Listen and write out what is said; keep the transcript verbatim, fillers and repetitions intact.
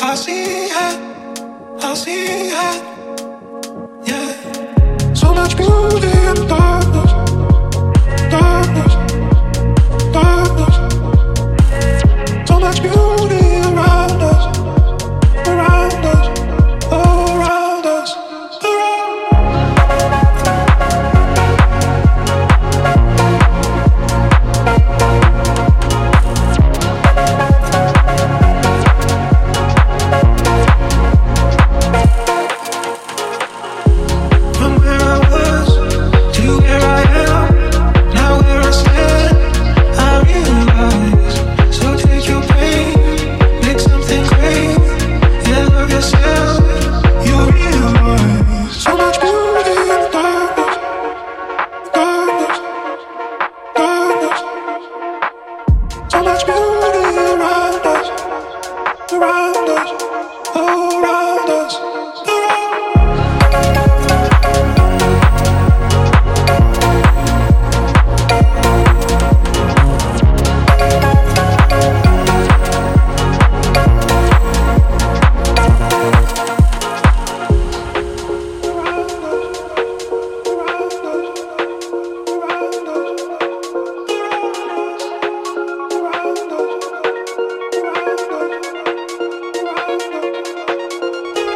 I see it, I see it, yeah. So much beauty in darkness, darkness, darkness. So much beauty around us, around us, around us, around. From where I was to where I am, now where I stand, I realize. So take your pain, make something great, and love yourself. You realize so much beauty in the darkness, darkness, darkness. So much beauty around us, around us.